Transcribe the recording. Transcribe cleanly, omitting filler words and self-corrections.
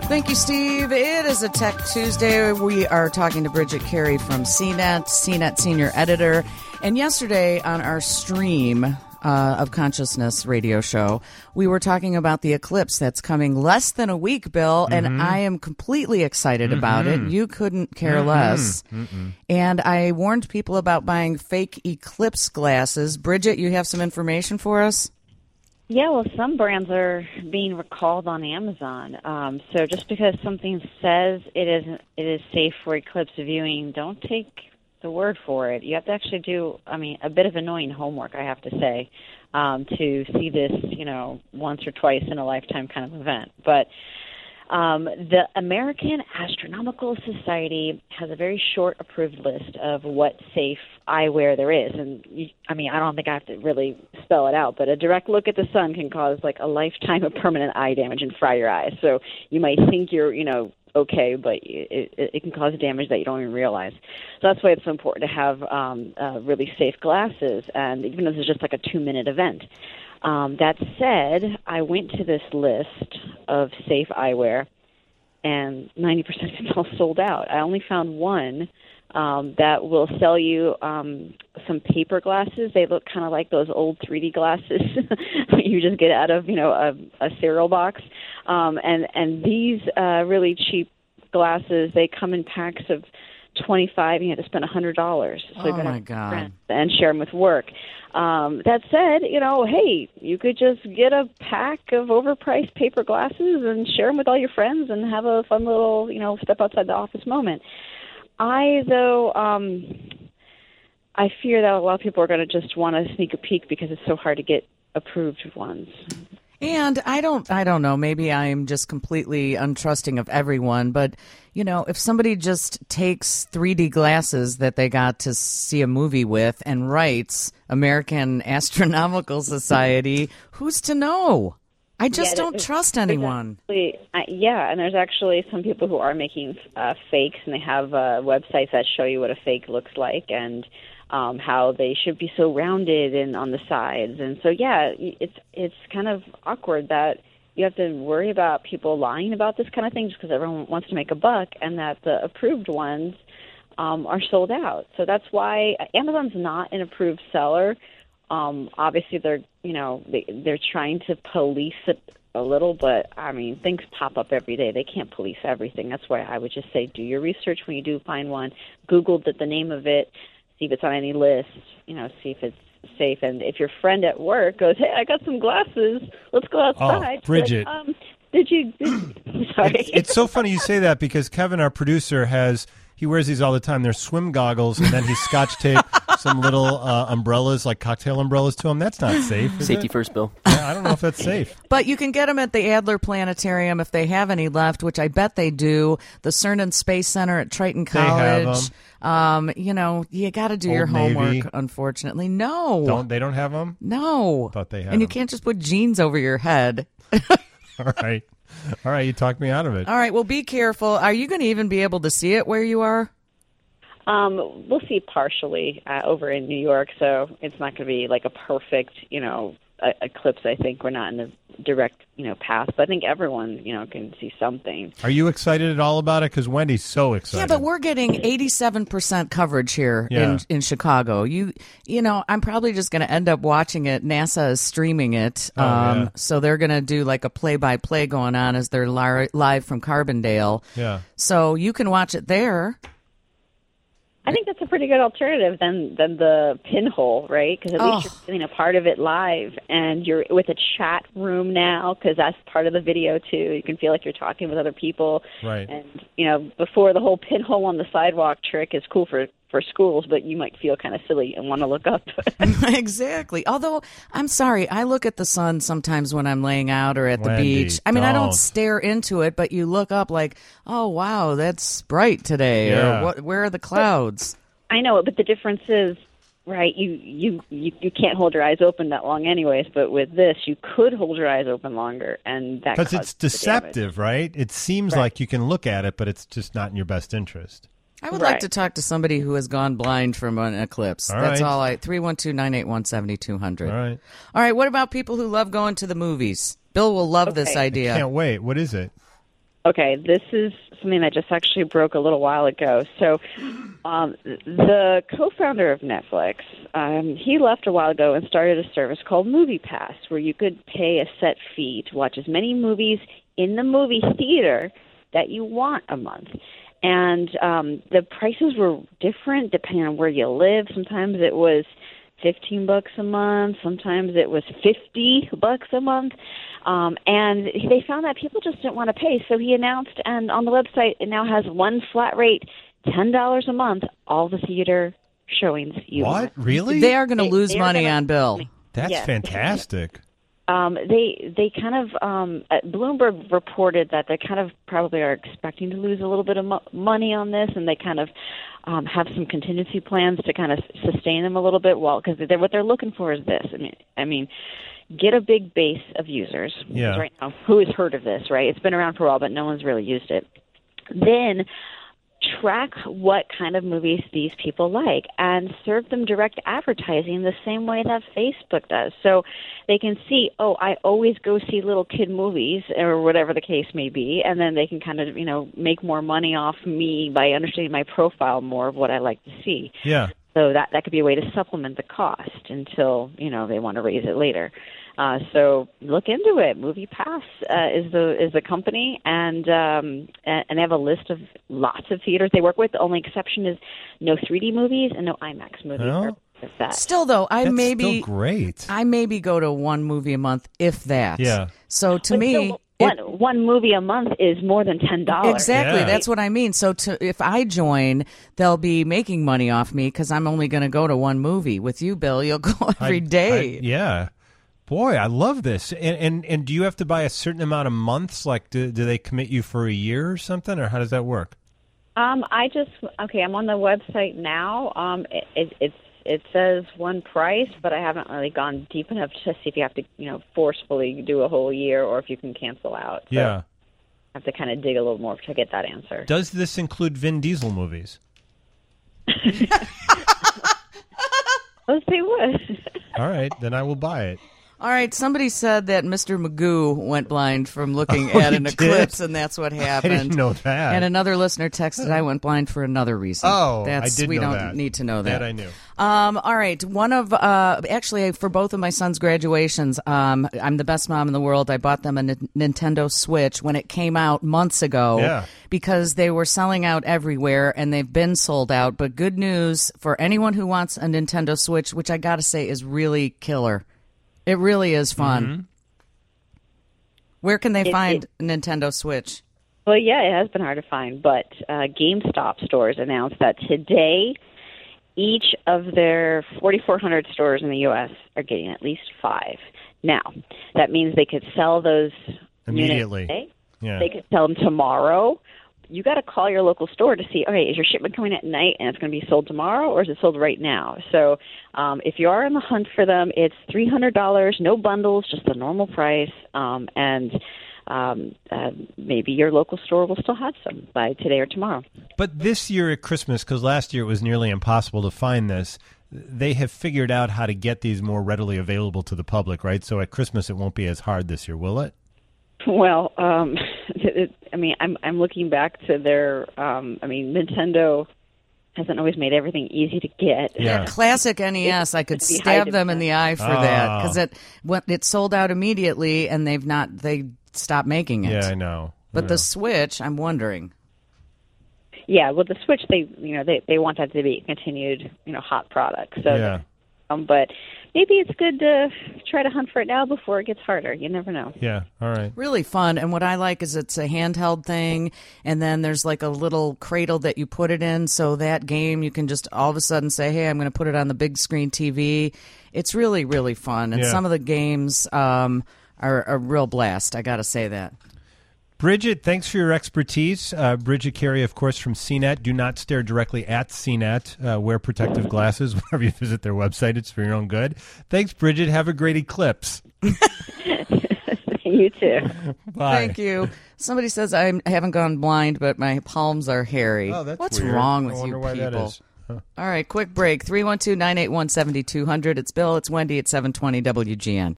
Thank you, Steve. It is a Tech Tuesday. We are talking to Bridget Carey from CNET Senior Editor. And yesterday on our stream of Consciousness radio show, we were talking about the eclipse that's coming less than a week, Bill, and I am completely excited about it. You couldn't care less. And I warned people about buying fake eclipse glasses. Bridget, you have some information for us? Yeah, well, some brands are being recalled on Amazon. So just because something says it is safe for eclipse viewing, don't take the word for it. You have to actually do, a bit of annoying homework, I have to say, to see this, once or twice in a lifetime kind of event. But the American Astronomical Society has a very short approved list of what safe eyewear there is. And, I don't think I have to really spell it out, but a direct look at the sun can cause like a lifetime of permanent eye damage and fry your eyes. So you might think you're, okay, but it can cause damage that you don't even realize. So that's why it's so important to have really safe glasses, and even though this is just like a 2-minute event. That said, I went to this list of safe eyewear, and 90% of it all sold out. I only found one that will sell you some paper glasses. They look kind of like those old 3D glasses you just get out of, a cereal box. And these really cheap glasses, they come in packs of 25, and you have to spend $100. So oh, my God. And share them with work. That said, hey, you could just get a pack of overpriced paper glasses and share them with all your friends and have a fun little, step outside the office moment. I fear that a lot of people are going to just want to sneak a peek because it's so hard to get approved ones. And I don't know, maybe I'm just completely untrusting of everyone, but, if somebody just takes 3D glasses that they got to see a movie with and writes American Astronomical Society, who's to know? I just don't trust anyone. And there's actually some people who are making fakes, and they have websites that show you what a fake looks like and how they should be so rounded and on the sides. And so, it's kind of awkward that you have to worry about people lying about this kind of thing just because everyone wants to make a buck, and that the approved ones are sold out. So that's why Amazon's not an approved seller. Obviously, they're trying to police it a little, but things pop up every day. They can't police everything. That's why I would just say do your research when you do find one. Google the name of it, see if it's on any list. See if it's safe. And if your friend at work goes, "Hey, I got some glasses. Let's go outside." Oh, Bridget. Like, sorry. It's so funny you say that because Kevin, our producer, he wears these all the time. They're swim goggles, and then he scotch tape some little umbrellas, like cocktail umbrellas, to them. That's not safe. Safety first, Bill. Yeah, I don't know if that's safe. But you can get them at the Adler Planetarium if they have any left, which I bet they do. The Cernan Space Center at Triton College. You got to do your homework. Navy. Unfortunately, no. They don't have them? No. Thought they had. And you them. can't just put jeans over your head. All right, you talked me out of it. All right, well, be careful. Are you going to even be able to see it where you are? We'll see partially over in New York, so it's not going to be like a perfect, eclipse. I think we're not in the direct, path, but I think everyone, can see something. Are you excited at all about it? Because Wendy's so excited. Yeah, but we're getting 87% coverage here in Chicago. I'm probably just going to end up watching it. NASA is streaming it, so they're going to do like a play-by-play going on as they're live from Carbondale. Yeah. So you can watch it there. I think that's a pretty good alternative than the pinhole, right? Because at least you're seeing a part of it live, and you're with a chat room now because that's part of the video too. You can feel like you're talking with other people, right? And before the whole pinhole on the sidewalk trick is cool for schools, but you might feel kind of silly and want to look up. Exactly. Although, I'm sorry, I look at the sun sometimes when I'm laying out or at the beach. I don't stare into it, but you look up like, oh, wow, that's bright today. Yeah. Or where are the clouds? I know, but the difference is, right, you can't hold your eyes open that long anyways, but with this, you could hold your eyes open longer, and that because it's deceptive, right? It seems like you can look at it, but it's just not in your best interest. I would like to talk to somebody who has gone blind from an eclipse. That's all 312-981-7200. All right, what about people who love going to the movies? Bill will love this idea. I can't wait. What is it? Okay, this is something that just actually broke a little while ago. So, the co-founder of Netflix, he left a while ago and started a service called MoviePass, where you could pay a set fee to watch as many movies in the movie theater that you want a month. And the prices were different depending on where you live. Sometimes it was $15 a month. Sometimes it was $50 a month. And they found that people just didn't want to pay. So he announced, and on the website, it now has one flat rate, $10 a month, all the theater showings you want. What? Really? They are going to lose money on Bill. That's Yes. fantastic. They kind of Bloomberg reported that they kind of probably are expecting to lose a little bit of money on this, and they kind of have some contingency plans to kind of sustain them a little bit. Well, because what they're looking for is this. I mean, get a big base of users. Yeah. Right now, who has heard of this? Right? It's been around for a while, but no one's really used it. Then track what kind of movies these people like and serve them direct advertising the same way that Facebook does. So they can see, oh, I always go see little kid movies or whatever the case may be, and then they can kind of, make more money off me by understanding my profile more of what I like to see. Yeah. So that could be a way to supplement the cost until, they want to raise it later. So look into it. MoviePass is the company, and they have a list of lots of theaters they work with. The only exception is no 3D movies and no IMAX movies. Well, Still, though, That's still great. I maybe go to one movie a month, if that. Yeah. So to me, one movie a month is more than $10. Exactly. Yeah. That's what I mean. So if I join, they'll be making money off me because I'm only going to go to one movie. With you, Bill, you'll go every day. Yeah. Boy, I love this. And do you have to buy a certain amount of months? Like, do they commit you for a year or something, or how does that work? I'm on the website now. It says one price, but I haven't really gone deep enough to see if you have to, forcefully do a whole year or if you can cancel out. So Yeah. I have to kind of dig a little more to get that answer. Does this include Vin Diesel movies? Let's see what. All right, then I will buy it. All right, somebody said that Mr. Magoo went blind from looking Oh, at he an did? eclipse, and that's what happened. I didn't know that. And another listener texted, I went blind for another reason. Oh, I did we know don't that. need to know that. That I knew. All right, one of actually for both of my sons' graduations, I'm the best mom in the world. I bought them a Nintendo Switch when it came out months ago because they were selling out everywhere, and they've been sold out. But good news for anyone who wants a Nintendo Switch, which I got to say is really killer. It really is fun. Mm-hmm. Where can they find a Nintendo Switch? Well, yeah, it has been hard to find, but GameStop stores announced that today each of their 4,400 stores in the U.S. are getting at least 5. Now, that means they could sell those Immediately. units today. Yeah. They could sell them tomorrow. You got to call your local store to see, okay, is your shipment coming at night and it's going to be sold tomorrow, or is it sold right now? So if you are on the hunt for them, it's $300, no bundles, just the normal price, and maybe your local store will still have some by today or tomorrow. But this year at Christmas, because last year it was nearly impossible to find this, they have figured out how to get these more readily available to the public, right? So at Christmas it won't be as hard this year, will it? Well, I'm looking back to their, Nintendo hasn't always made everything easy to get. Yeah. Classic NES. I could stab them in the eye for that because it sold out immediately, and they stopped making it. Yeah, I know. But the Switch, I'm wondering. Yeah, well, the Switch, they want that to be a continued, hot product. So, yeah. But maybe it's good to try to hunt for it now before it gets harder. You never know. Yeah, all right. Really fun. And what I like is it's a handheld thing, and then there's like a little cradle that you put it in, so that game you can just all of a sudden say, hey, I'm going to put it on the big screen TV. It's really, really fun. And some of the games are a real blast, I got to say that. Bridget, thanks for your expertise. Bridget Carey, of course, from CNET. Do not stare directly at CNET. Wear protective glasses whenever you visit their website. It's for your own good. Thanks, Bridget. Have a great eclipse. You too. Bye. Thank you. Somebody says I haven't gone blind, but my palms are hairy. Oh, that's What's weird. wrong I with wonder you why people? that is. Huh. All right, quick break. 312-981-7200. It's Bill. It's Wendy at 720 WGN.